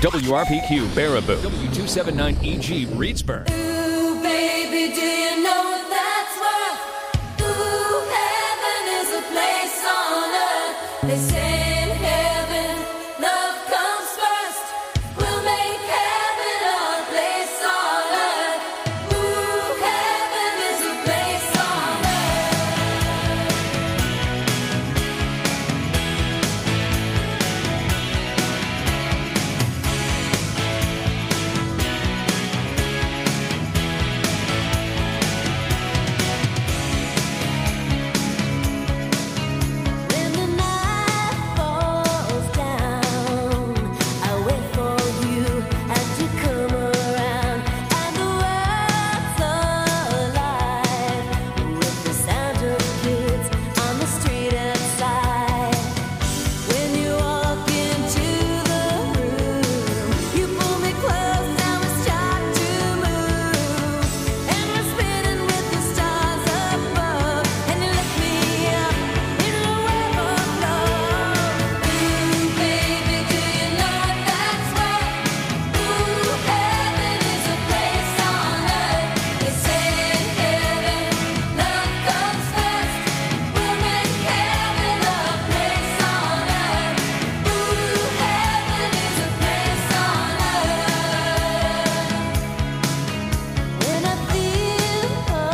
WRPQ Baraboo, W279EG Reedsburg. Ooh, baby, do you know that's worth? Ooh, heaven is a place on earth. They say in heaven, love comes first. We'll make heaven our place on earth. Ooh, heaven is a place on When the night falls down, I wait for you as you come around, and the world's alive with the sound of kids on the street outside. When you walk into the room, you pull me close and we start to move, and we're spinning with the stars above, and you lift me up in a web of love. Ooh, baby, do you know what that's worth? Ooh, heaven is a place on earth. They say in heaven, love comes first. We'll make heaven a place on earth. Ooh, heaven is a place on earth. When I feel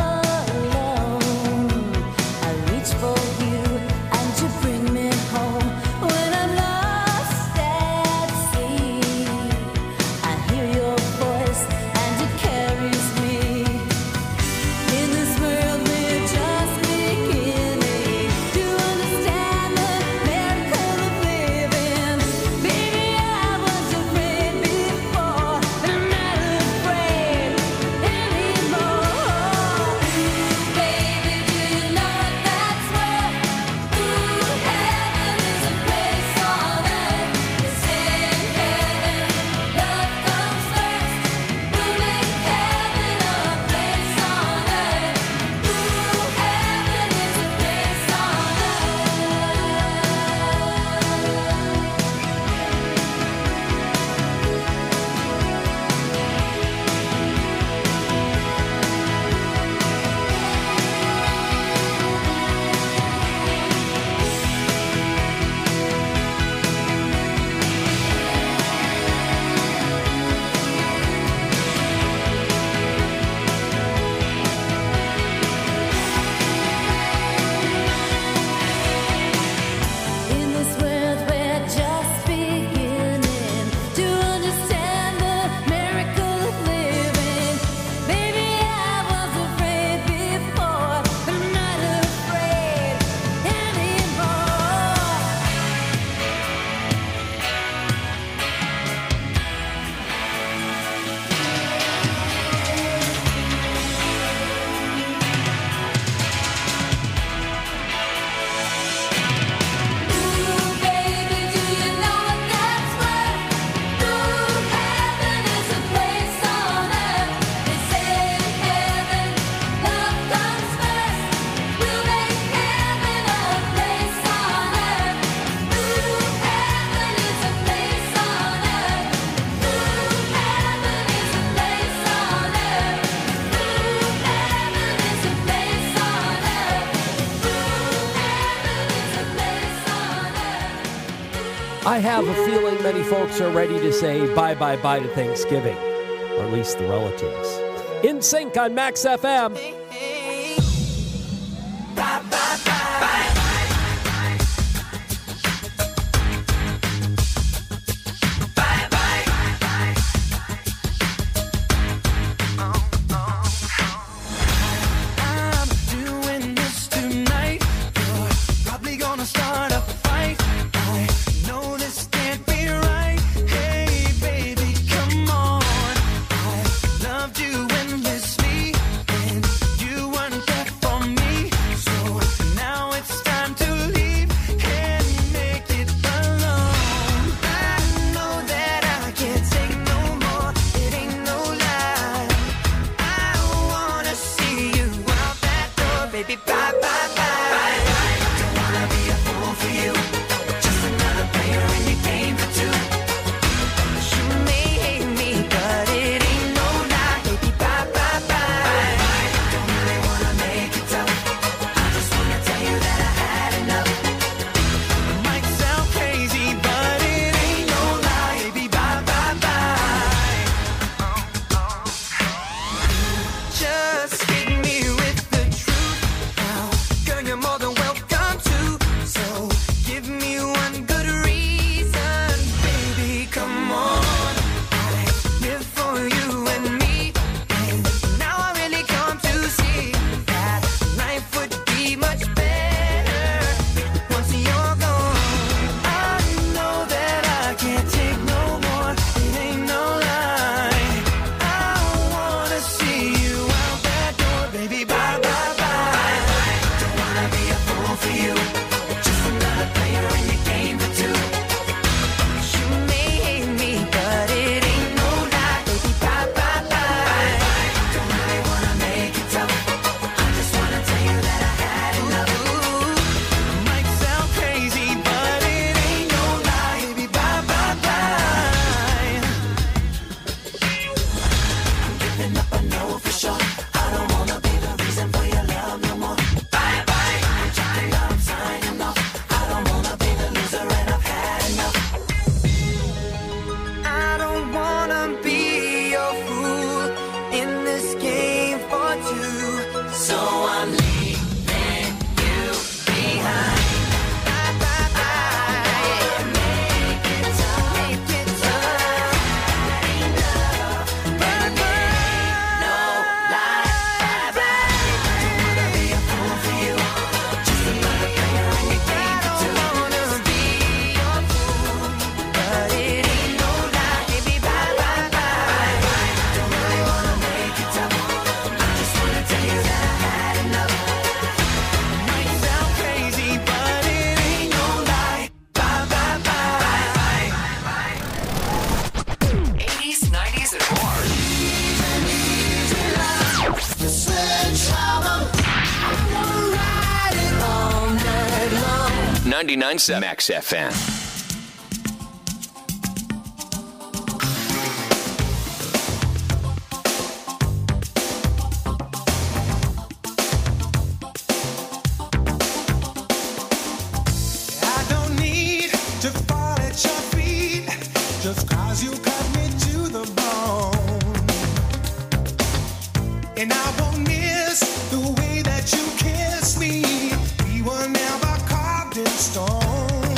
alone, I reach for you and you bring me home. When I'm lost at sea, I hear your voice and it carries me. In this world we're just beginning to understand the miracle of living. Baby, I was afraid before, but I'm not afraid anymore. Baby, do you know what that's worth? Ooh, heaven is a place on earth. They say in heaven, love comes first. We'll make heaven a place on earth. Ooh, heaven is a place on In this world we're just beginning to understand the miracle of living. Baby, I was afraid before, but I'm not afraid anymore. Ooh, baby, do you know what that's worth? Ooh, heaven is a place on earth. They say in heaven, love comes first. We'll make heaven a place on earth. Ooh, heaven is a place on earth. Ooh, heaven is a place on earth. Ooh, heaven is a place on earth. Ooh, heaven is a place on earth. I have a feeling many folks are ready to say bye to Thanksgiving, or at least the relatives. In Sync on Max FM. I'm doing this tonight. You're probably gonna start a fight. I know this can't be right. Hey, baby, come on. I loved you endlessly, and 99.7 Max FM. I don't need to fall at your feet just 'cause you cut me to the bone. And I won't miss the way that you kiss me. We were never carved in stone.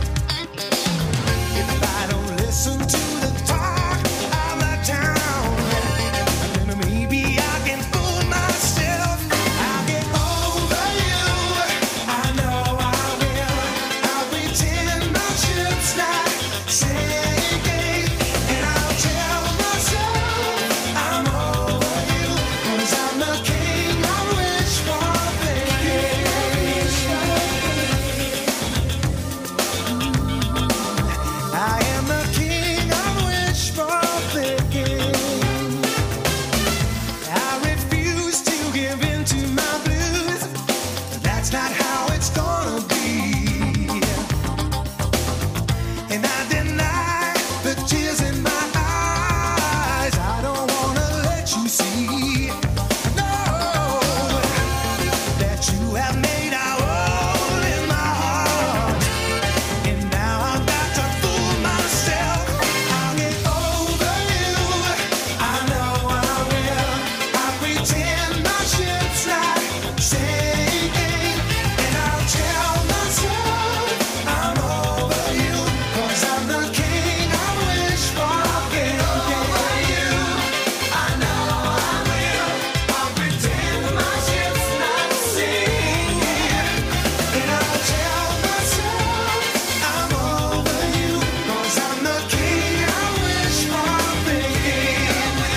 If I don't listen to the talk of the town, then maybe I can fool myself. I'll get over you. I know I will. I'll pretend my ship's not sinking, and I'll tell myself I'm over you, 'cause I'm the king I wish for thinking. I am the king I wish for thinking. I refuse to give in to my blues. That's not how it's gonna be. And I deny the tears in my eyes. I don't wanna let you see, no, that you have made a hole in my heart. And now I've got to fool myself. I'll get over you. I know I will. I'll pretend my ship's not sinking, and I'll tell myself I'm over you, 'cause I'm the king I wish for thinking. I know I will. I'll pretend my ship's not sinking, and I'll tell myself I'm over you, 'cause I'm the king I wish for thinking.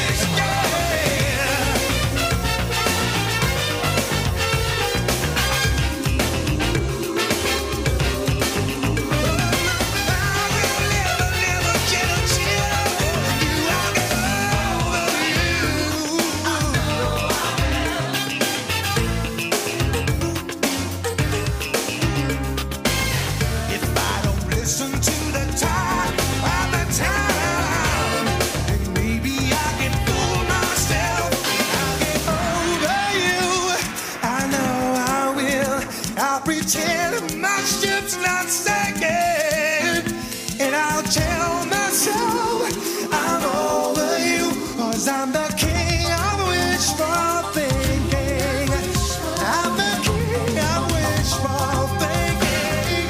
If I don't listen to the talk of the town, then maybe I can fool myself. I'll get over you. I know I will. I'll pretend my ship's not sinking, and I'll tell myself I'm over you, 'cause I'm the king I wish for thinking. I'm the king I wish for thinking.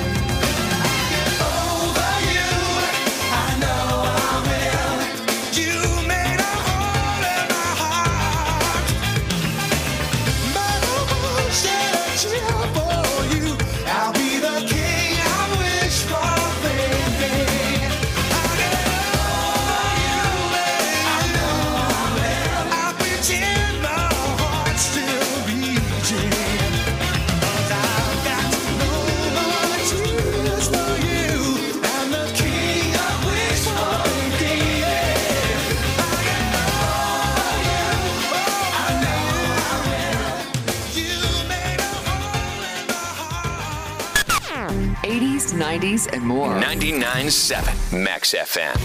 Over you, I know I will. You made a hole in my heart. My heart shed a tear for you. I'll be the king I wish for thinking. I'll get over you, baby. I know I will. I'll pretend my heart's still beating, 'cause I've got no more tears for you. I'm the king I wish for thinking. I'll get over you. Oh, I know I will. You made a hole in my heart. 80s, 90s, and more. 99.7 Max FM.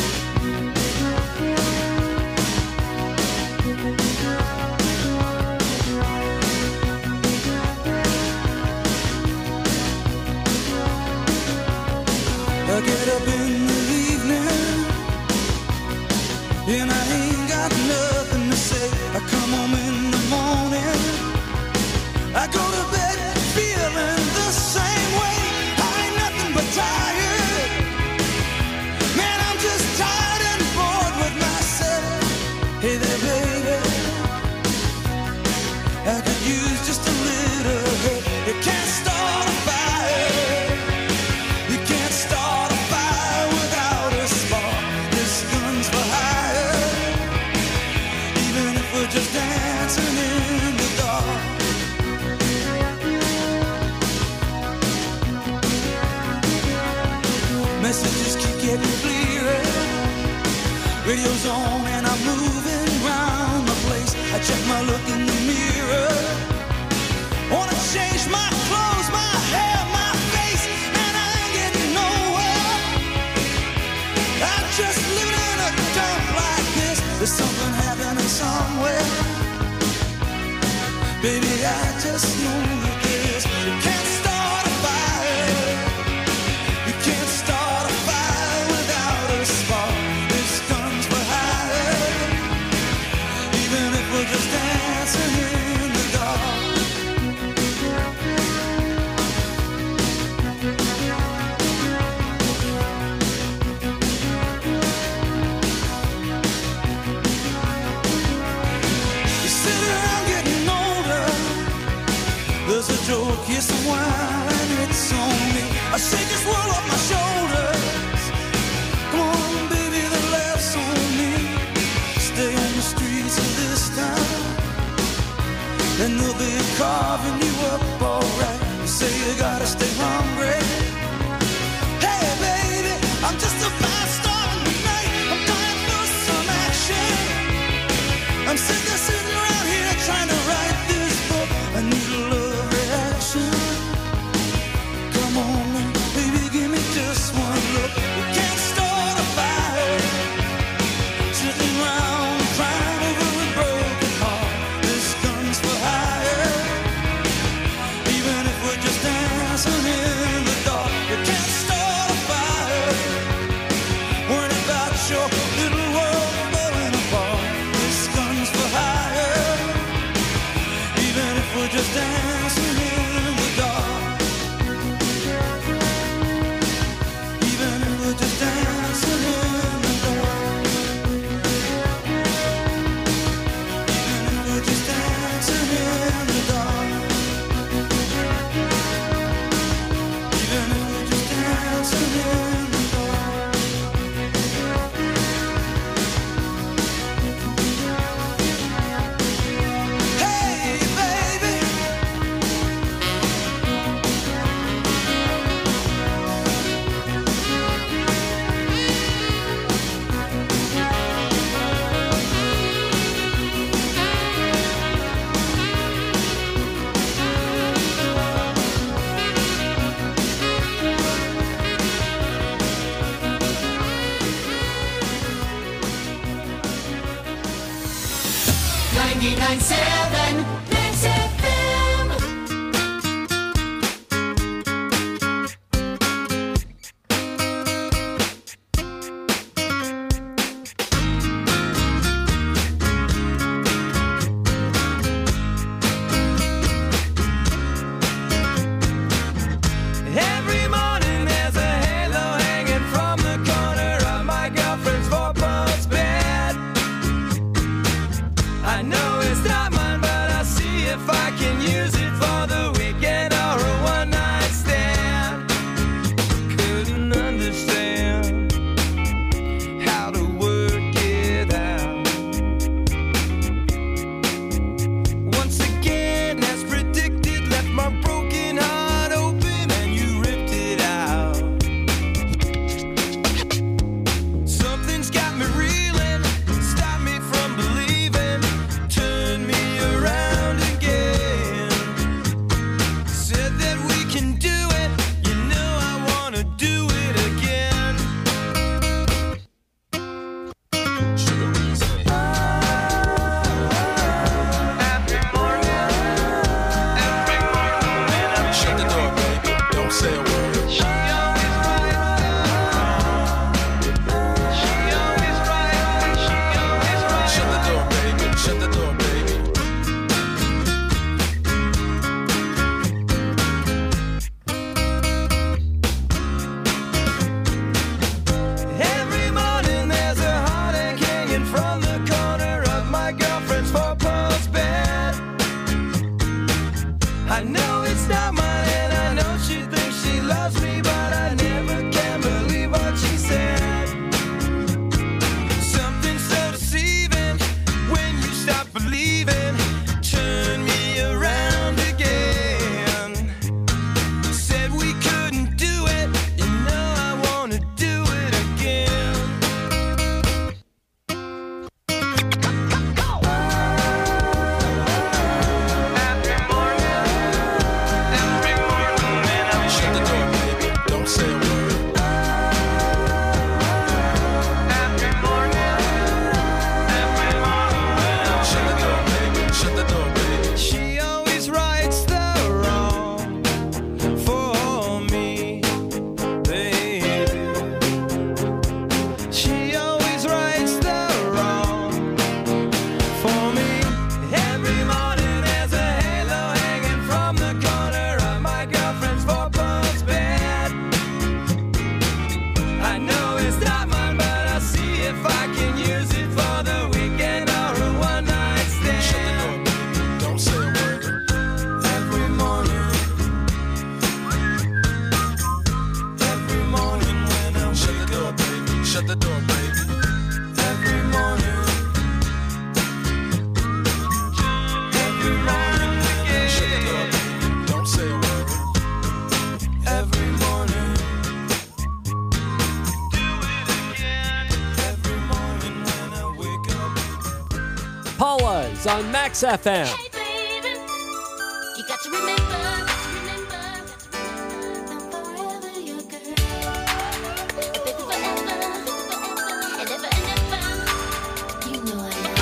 I get up in the evening and I ain't got nothing to say. I come home in the morning, I go to bed feeling the same way. I ain't nothing but tired. Man, I'm just tired and bored with myself. Hey there, baby, I could use just a little help. You can't start a fire. You can't start a fire without a spark. This gun's for hire. Even if we're just dancing in the dark. Messages keep getting clearer. Radio's on and I'm moving around the place. I check my look in the mirror. Wanna change my clothes, my hair, my face. Baby, I just know this. You can't start a fire. You can't start a fire without a spark. This guns for hire. Even if we're just dancing in the dark. You sit around getting older. There's a joke, yes, a wine, it's on me. I shake this world off my shoulders. Come on, baby, the laughs on me. Stay on the streets of this town, and they'll be carving you up alright. You say you gotta stay hungry. Hey, baby, I'm just a fast star tonight. I'm dying for some action. I'm sick of sitting around here trying to write this book. I need a love reaction. Come on, now, baby, give me just one look. We can't start a fire. Sitting around crying over a broken heart. This gun's for hire. Even if we're just dancing in the dark. We can't start a fire. Worrying about your little world falling apart. This gun's for hire. Even if we're just dancing in the dark. Even if we're just dancing in the dark. Even if we're just dancing in the dark. Even if we're just dancing in the dark. Hey, baby. Every morning there's a halo hanging from the corner of my girlfriend's four-post bed. I know it's not mine, but I'll see if I on Max FM. Hey baby, you got to remember, now forever your girl. Baby, forever, and ever, you know I love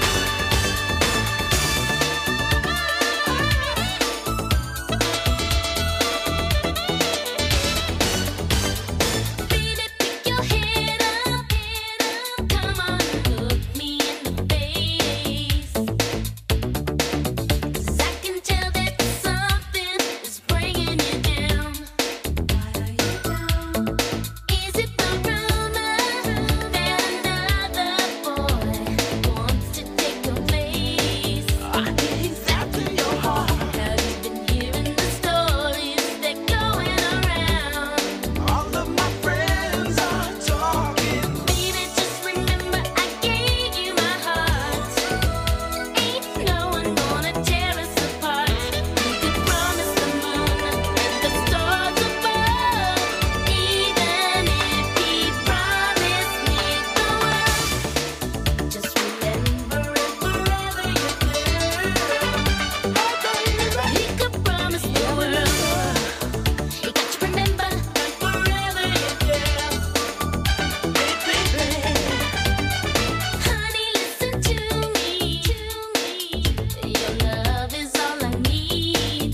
you. Baby, pick your head up, come on, look me in the face. 'Cause I can tell that something is bringing you down. Why are you down? Is it the rumor that another boy wants to take your place? I hear that's in your heart. Have you been hearing the stories that going around? All of my friends are talking. Baby, just remember I gave you my heart. Ain't no one gonna tear us apart. You could promise the moon and the stars above, even if he promised me the world. Just remember it forever, your girl. He could promise the world. You got to remember forever, your girl. Honey, listen to me. Your love is all I need.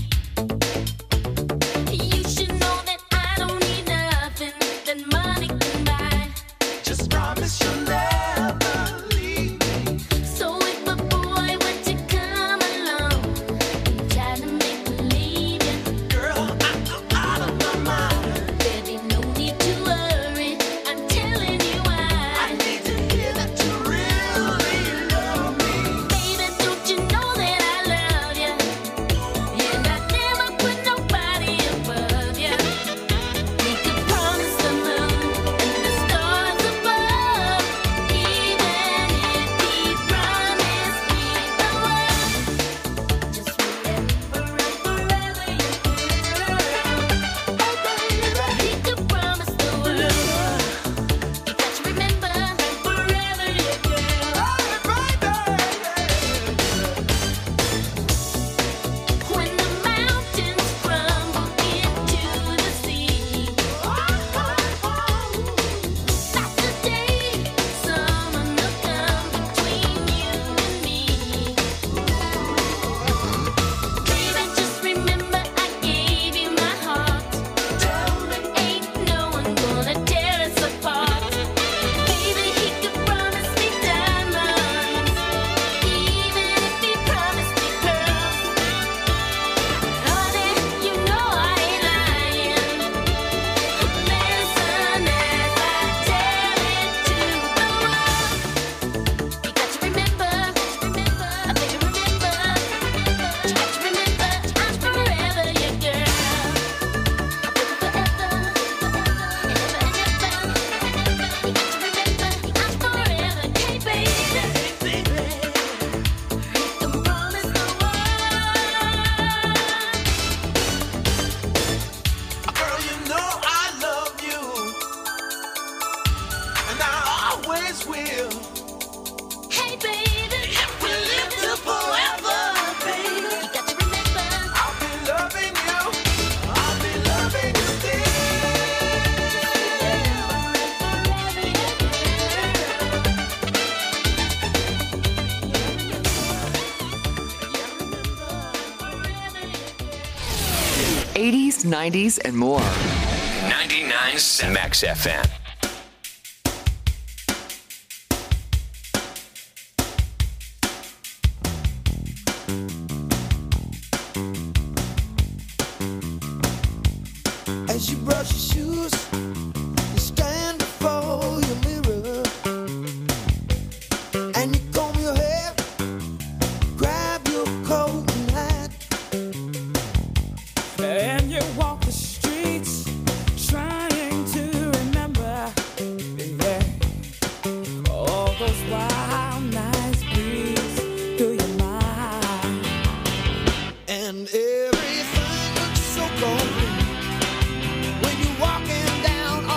You should know that I don't need nothing that money can buy. Just promise you'll never leave me. So if a boy were to come along and try to make believe you, Girl, I'm out of my mind. there'd be no need to worry. I'm telling you I why. need to hear that you really love me. Baby, don't you know that I love you? And I never put nobody above you. We could promise the moon and the stars above, even if he promised me the world. Just remember it forever, your girl. He could promise the world. You got to remember forever, your girl. When the mountains crumble into the sea, that's the day someone will come between you and me. Baby, just remember I gave you my heart. Ain't no one gonna tear us apart. Baby, he could promise me diamonds, even if he promised me pearls. Honey, you know I ain't lying. Listen as I tell it to the world. You got to remember, baby, remember. You got to remember, I'm forever your girl. Forever, and ever. You got to remember, I'm forever. Hey, baby, don't promise the world. Girl, you know I love you, and I always will. Hey, baby, If we live to forever, baby, you got to remember. I'll be loving you. I'll be loving you still. Forever, your girl. 80s, 90s, and more. 99.7 Max FM. As you brush your shoes, you stand before your mirror, and you comb your hair, grab your coat and hat, And you walk the streets trying to remember, yeah, all those wild nights breeze through your mind. and everything looks so golden when you're walking down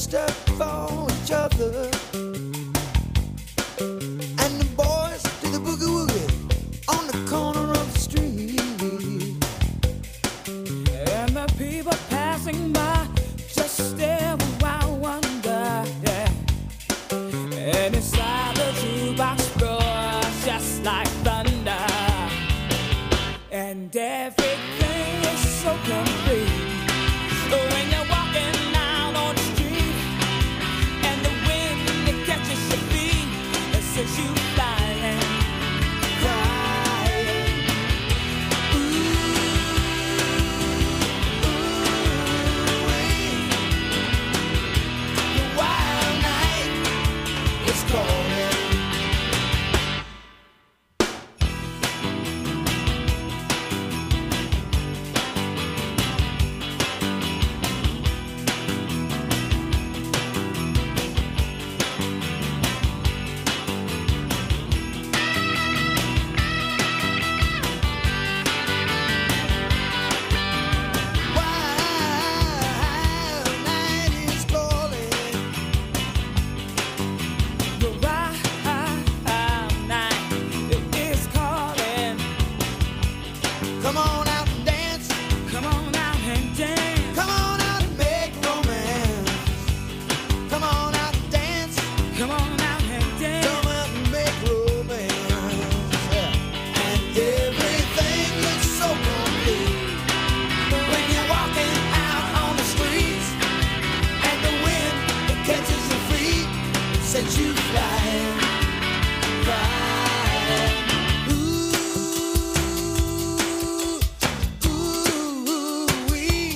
dressed up for each other. And the boys do the boogie woogie on the corner of the street. And the people passing by just stare with wild wonder, yeah. And inside the jukebox roars just like thunder. And everything is so complete when you're walking out on the street, and the wind that catches your feet and sends you flying, flying. The wild night is calling. Wild night is calling. The wild night is calling. Come on out and dance. Come on out and dance. Come on out and make romance. Come on out and dance. Come on out and dance. Come out and make romance. And everything looks so complete when you're walking out on the streets, and the wind that catches your feet sends you flying, flying. Ooh-wee.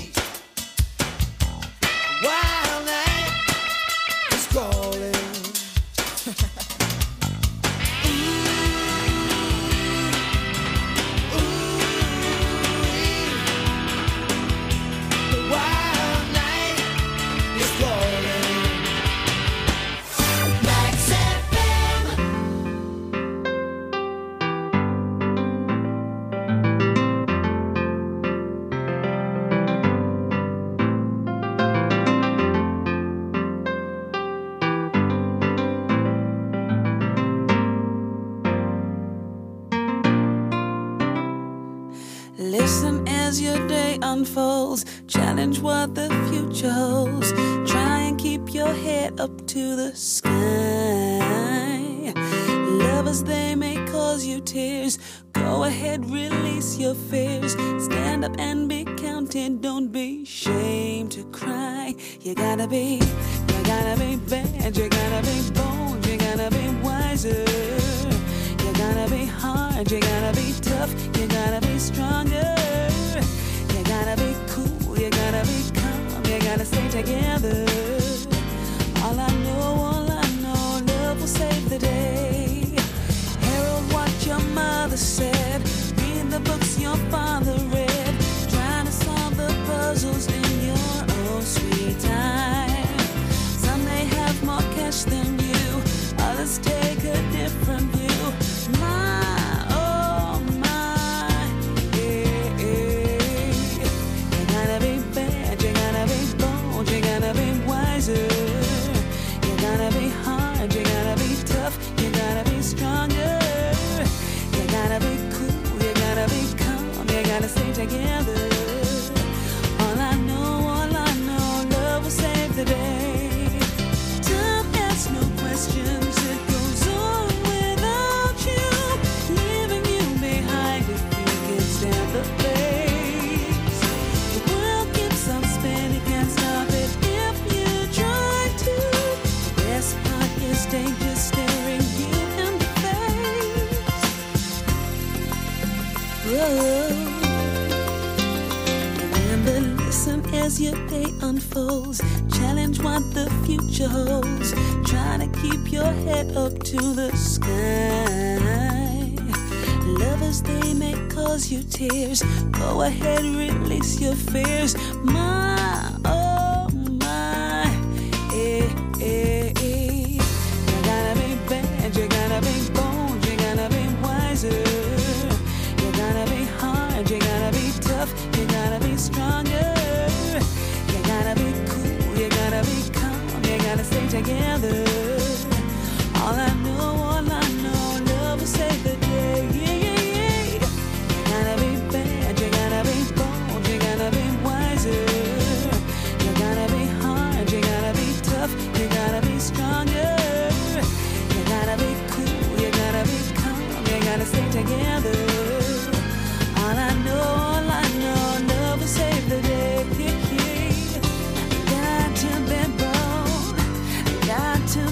Wild night is calling. The wild night is calling. Max FM. Listen as your day unfolds. Challenge what the future holds. Try and keep your head up to the sky. Lovers, they may cause you tears. Go ahead, release your fears. Stand up and be counted. Don't be ashamed to cry. You gotta be bad. You gotta be bold. You gotta be wiser. You gotta be hard, you gotta be tough, you gotta be stronger. You gotta be cool, you gotta be calm, you gotta stay together. All I know, love will save the day. Herald what your mother said, read the books your father read, trying to solve the puzzles in your own sweet time. Some may have more cash than you, others take a different view. My, oh my, yeah, yeah. You gotta be bad, you gotta be bold, you gotta be wiser. You gotta be hard, you gotta be tough, you gotta be stronger. You gotta be cool, you gotta be calm, you gotta stay together. All I know, love will save the day. Time asks no questions, it goes on without you, leaving you behind if you can stand the pace. The world keeps on spinning, can't stop it if you try to. The best part is danger staring you in the face. Whoa. Remember, listen as your day unfolds. Challenge what the future holds. Try to keep your head up to the sky. Lovers, they may cause you tears. Go ahead, release your fears. My, oh my, eh, eh, eh. You gotta be bad, you gotta be bold, you gotta be wiser. You gotta be hard, you gotta be tough, you gotta be stronger. You gotta be cool, you gotta be calm, together. All I know, love will save the day. You gotta be bad, you gotta be bold, you gotta be wiser. You gotta be hard, you gotta be tough, you gotta be stronger. You gotta be cool, you gotta be calm, you gotta stay together. All I know, love will save the day. Got to be bold, got to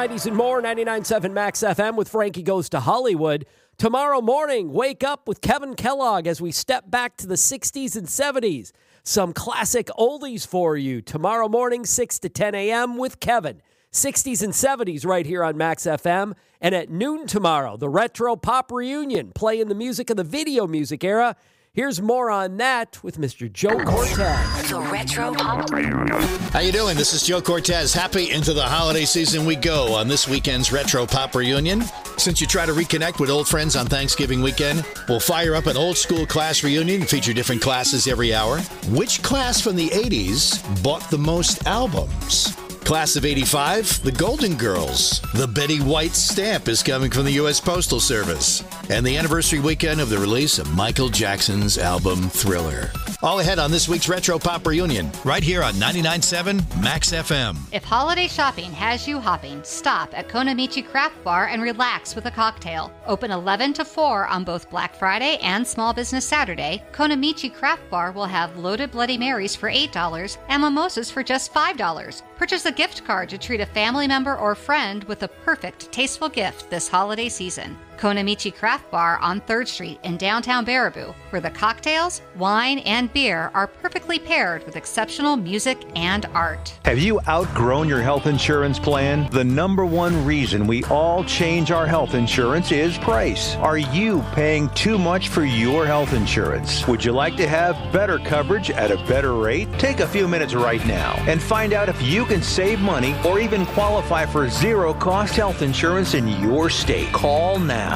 90s and more, 99.7 Max FM with Frankie Goes to Hollywood. Tomorrow morning, wake up with Kevin Kellogg as we step back to the 60s and 70s. Some classic oldies for you. Tomorrow morning, 6 to 10 a.m. with Kevin. 60s and 70s right here on Max FM. And at noon tomorrow, the Retro Pop Reunion, playing the music of the video music era. Here's more on that with Mr. Joe Cortez. The Retro Pop Reunion. How you doing? This is Joe Cortez. Happy into the holiday season we go on this weekend's Retro Pop Reunion. Since you try to reconnect with old friends on Thanksgiving weekend, we'll fire up an old school class reunion and feature different classes every hour. Which class from the 80s bought the most albums? Class of 85, the Golden Girls. The Betty White stamp is coming from the U.S. Postal Service. And the anniversary weekend of the release of Michael Jackson's album Thriller. All ahead on this week's Retro Pop Reunion, right here on 99.7 Max FM. If holiday shopping has you hopping, stop at Konamichi Craft Bar and relax with a cocktail. Open 11 to 4 on both Black Friday and Small Business Saturday, Konamichi Craft Bar will have loaded Bloody Marys for $8 and mimosas for just $5. Purchase a gift card to treat a family member or friend with a perfect, tasteful gift this holiday season. Konamichi Craft Bar on 3rd Street in downtown Baraboo, where the cocktails, wine, and beer are perfectly paired with exceptional music and art. Have you outgrown your health insurance plan? The number one reason we all change our health insurance is price. Are you paying too much for your health insurance? Would you like to have better coverage at a better rate? Take a few minutes right now and find out if you can save money or even qualify for zero-cost health insurance in your state. Call now.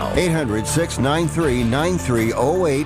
800-693-9308.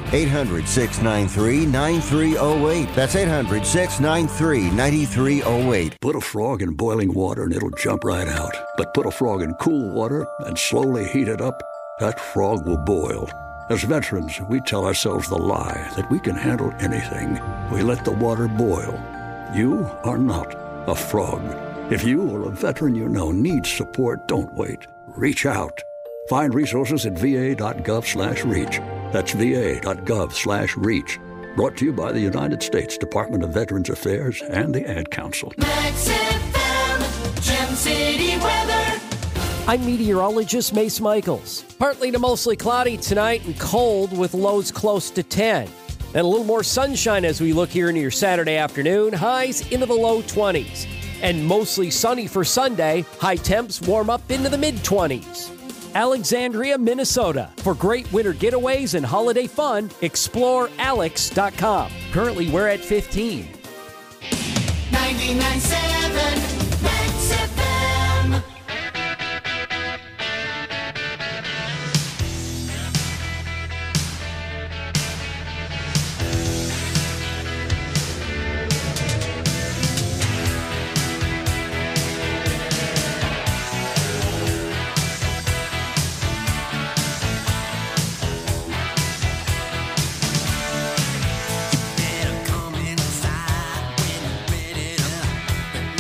800-693-9308. That's 800-693-9308. Put a frog in boiling water and it'll jump right out. But put a frog in cool water and slowly heat it up, that frog will boil. As veterans, we tell ourselves the lie that we can handle anything. We let the water boil. You are not a frog. If you or a veteran you know needs support, don't wait. Reach out. Find resources at va.gov/reach. That's va.gov/reach. Brought to you by the United States Department of Veterans Affairs and the Ad Council. Max FM, Gem City weather. I'm meteorologist Mace Michaels. Partly to mostly cloudy tonight and cold with lows close to 10. And a little more sunshine as we look here into your Saturday afternoon. Highs into the low 20s. And mostly sunny for Sunday. High temps warm up into the mid-20s. Alexandria, Minnesota. For great winter getaways and holiday fun, explore alex.com. Currently, we're at 15. 99.7 Max FM. Better come inside when you're ready to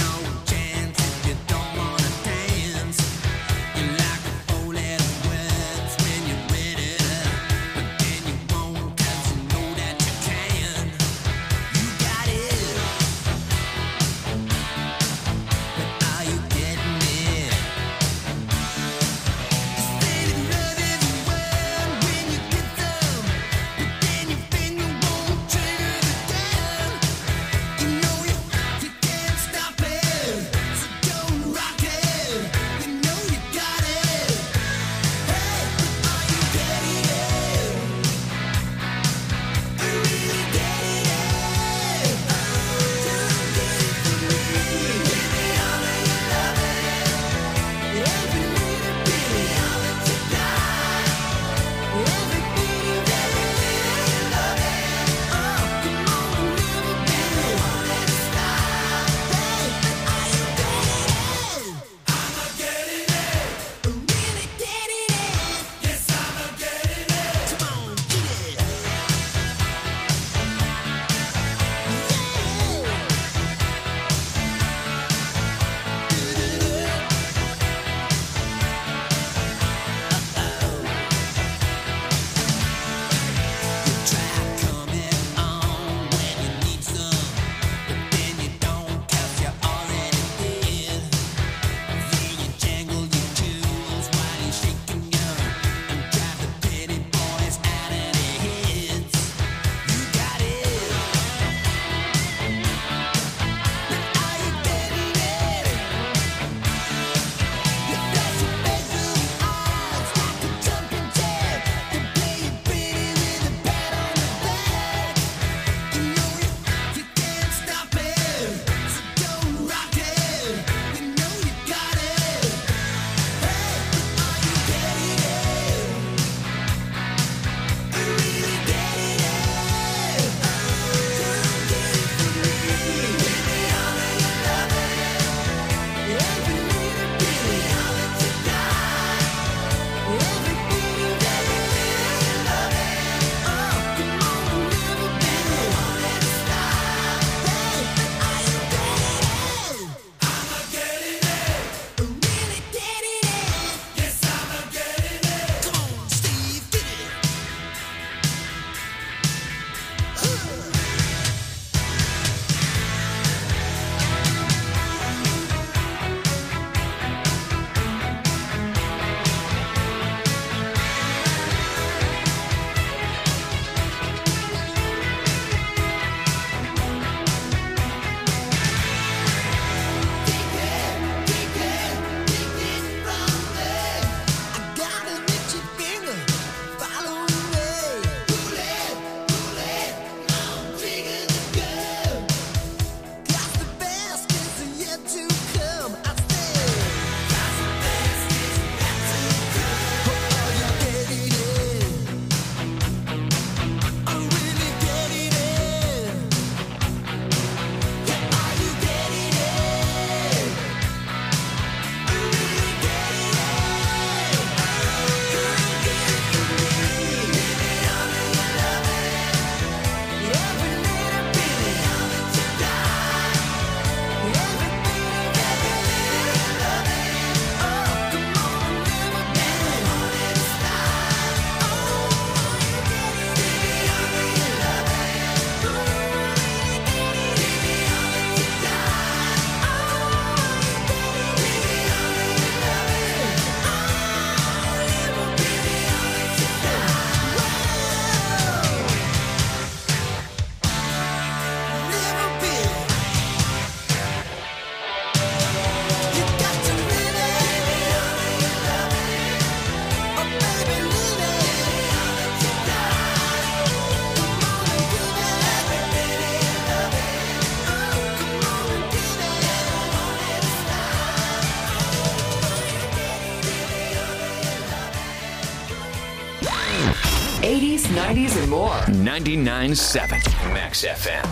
90s and more. 99.7 Max FM.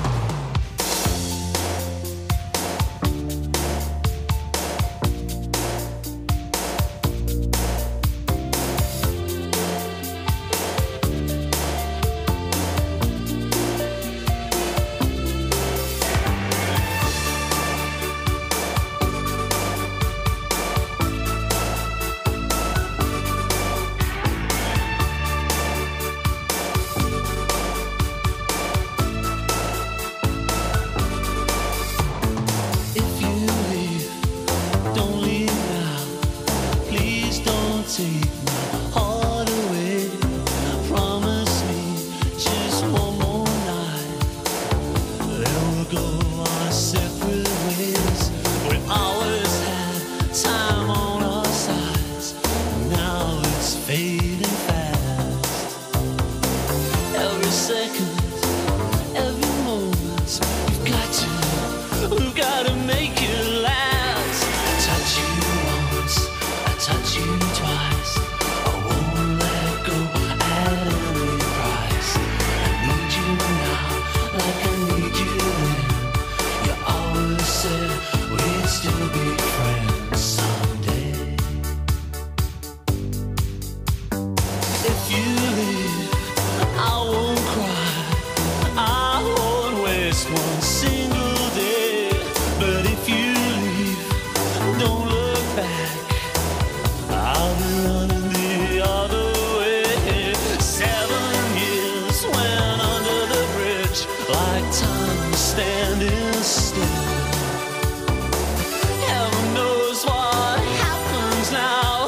If you leave, don't leave now. Please don't take my heart away. Promise me just one more night. Then we'll go our separate ways. We always had time on our sides. Now it's fading fast. Every second, every moment, we've got to make it last. I touch you once, I touch you twice. I won't let go at any price. I need you now, like I need you then. You always said we'd still be friends someday. If you leave, I won't cry. I won't waste one single day. But if you leave, don't look back. I'll be running the other way. 7 years went under the bridge, like time standing still. Heaven knows what happens now.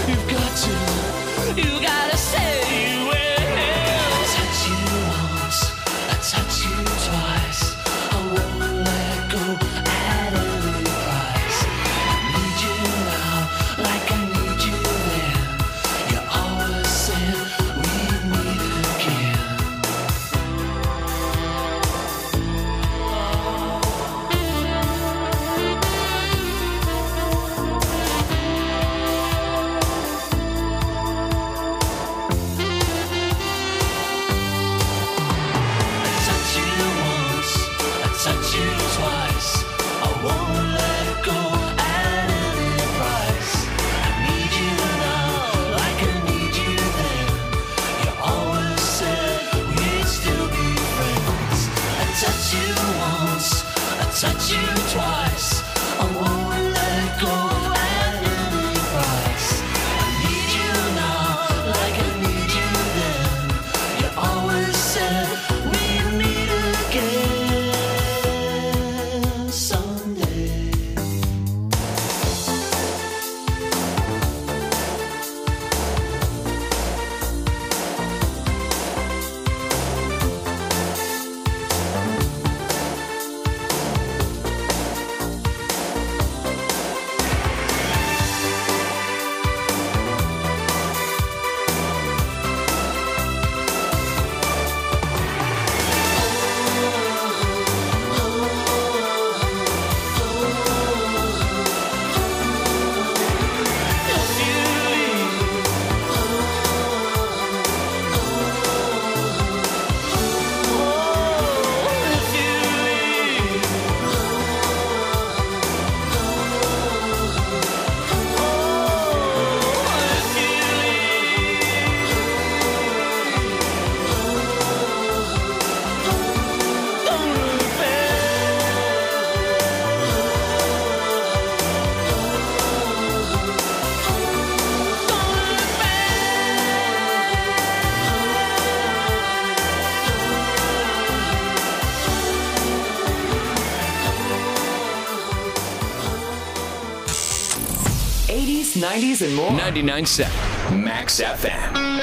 You gotta say you will. I touch you once, I touch you twice. I won't let go at any price. I need you now, like I need you then. You always said we'd meet again. I touch you once, I touch you twice. I won't let go at any price. I need you now, like I need you then. You always said we'd still be friends. I touch you once, I touch you twice. I won't let go at any price. I need you now, like I need you then. You always said we'd meet again someday. '80s, '90s, and more. 99.7 Max FM.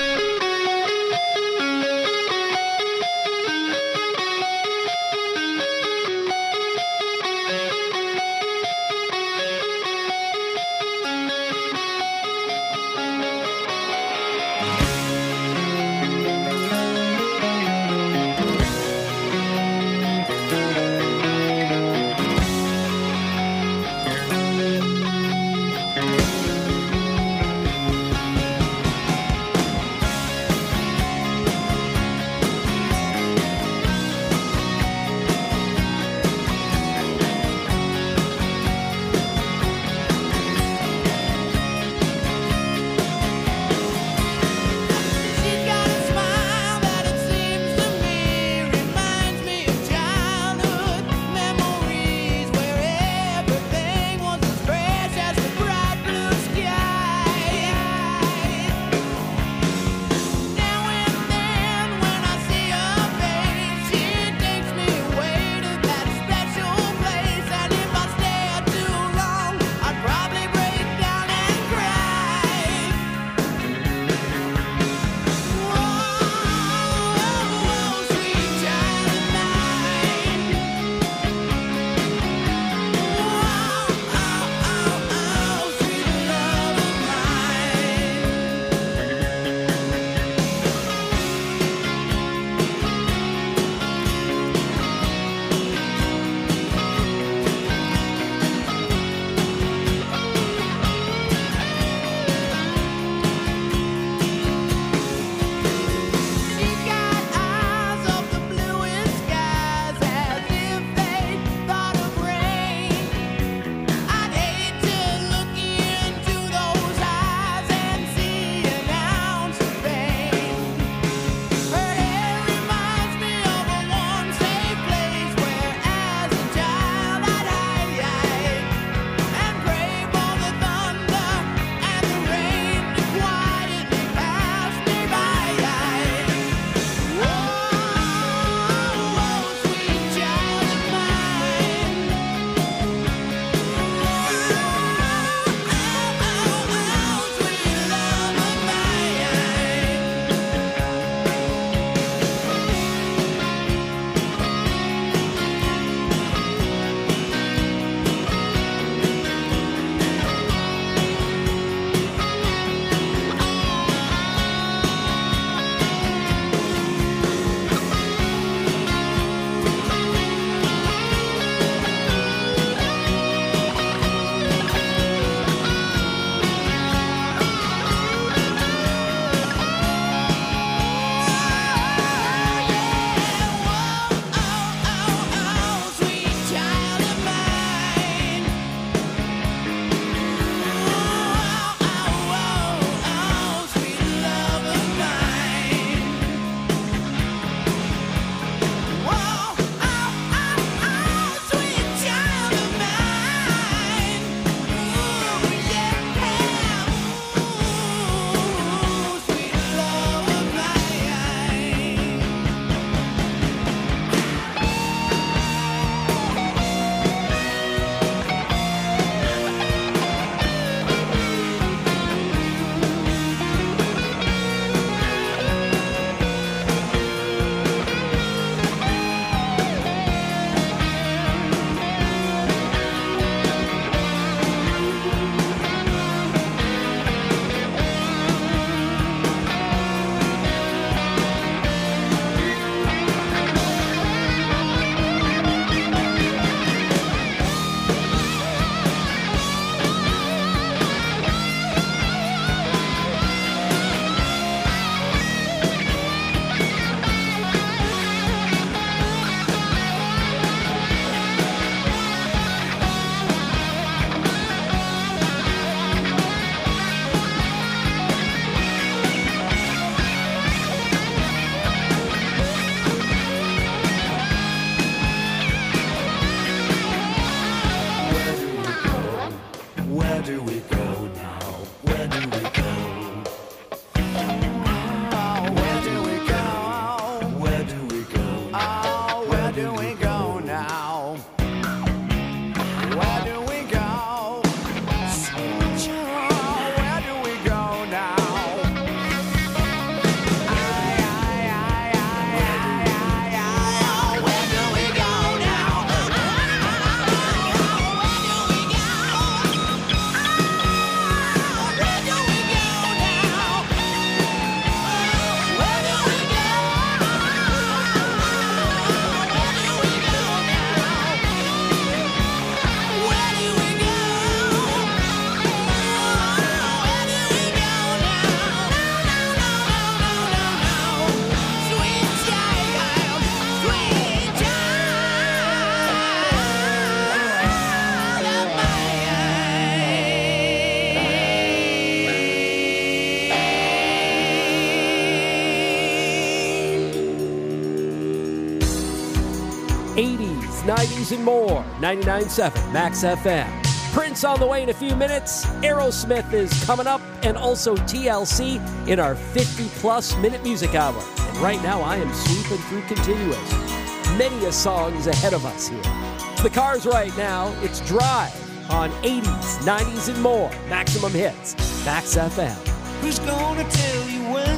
80s, 90s, and more. 99.7 Max FM. Prince on the way in a few minutes. Aerosmith is coming up, and also TLC in our 50-plus minute music hour. And right now, I am sweeping through continuous. Many a song is ahead of us here. The Cars right now, it's Drive on 80s, 90s, and more. Maximum hits. Max FM. Who's gonna tell you when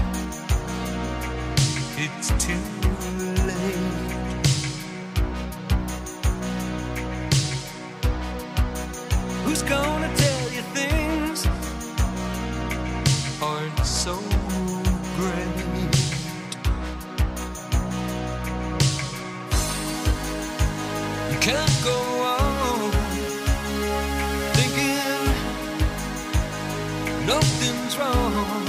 it's too late? Who's gonna tell you things aren't so great? You can't go on thinking nothing's wrong.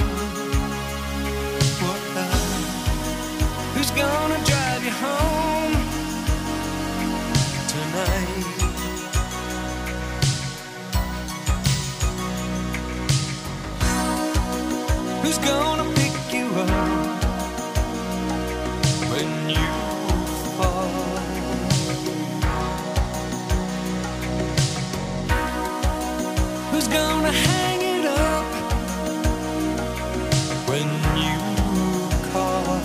Who's gonna drive you home tonight? Who's gonna pick you up when you fall? Who's gonna hang it up when you call?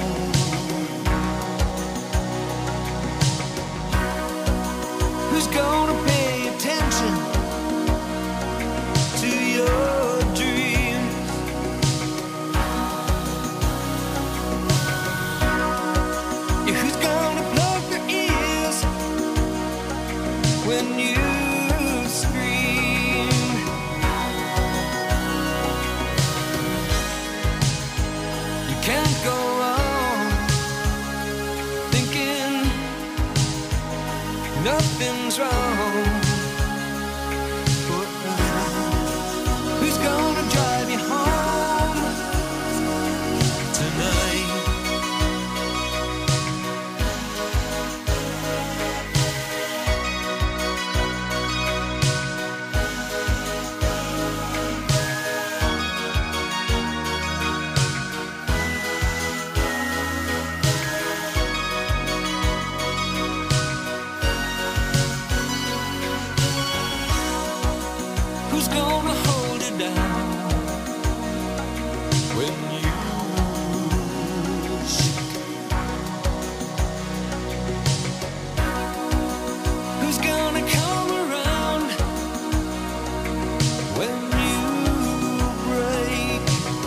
Who's gonna pay attention to your dreams? Yeah, who's gonna plug their ears when you scream? You can't go on thinking nothing's wrong. Who's gonna drive you home tonight? Who's gonna hold it down when you shake? Who's gonna come around when you break?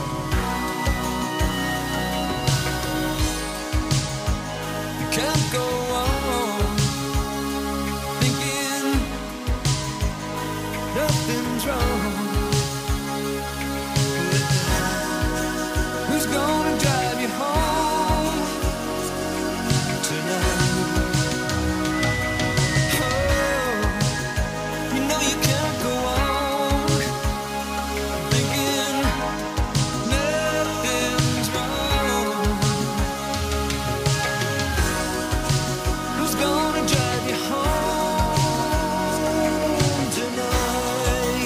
You can't go on thinking nothing's wrong. Who's gonna drive you home tonight? Oh, you know you can't go on thinking nothing's wrong. Who's gonna drive you home tonight?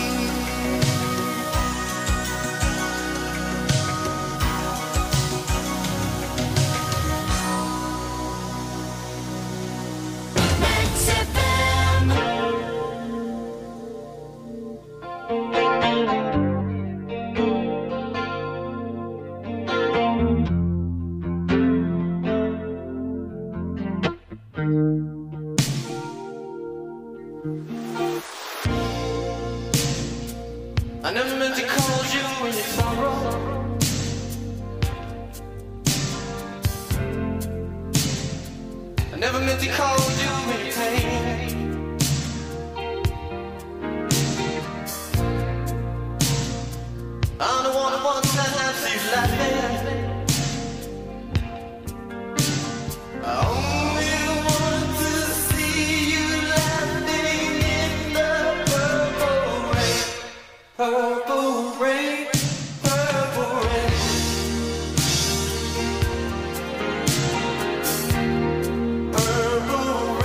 I never meant to call you when you sorrow. I never meant to call you when you pain. I'm the one who wants to have you laughing. I only want to see you laughing in the purple rain. Purple rain, purple rain. Purple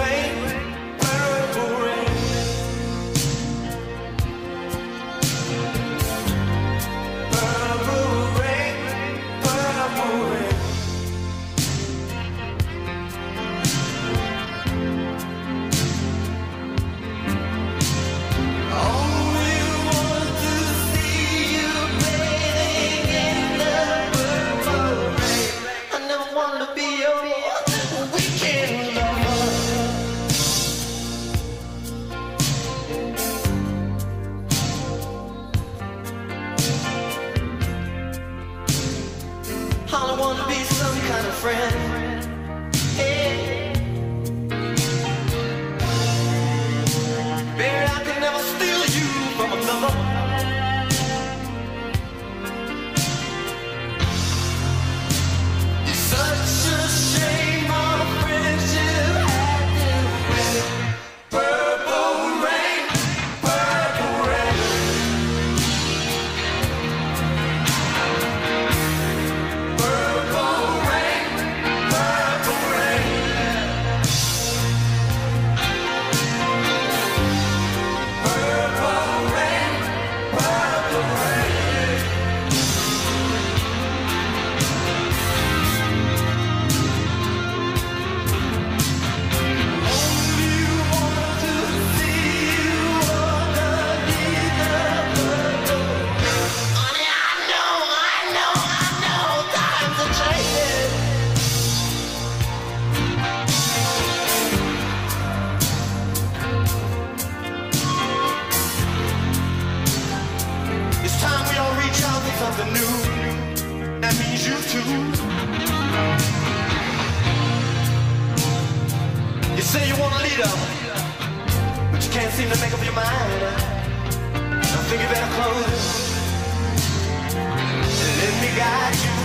say you want a leader, but you can't seem to make up your mind. I think you better close. Let me guide you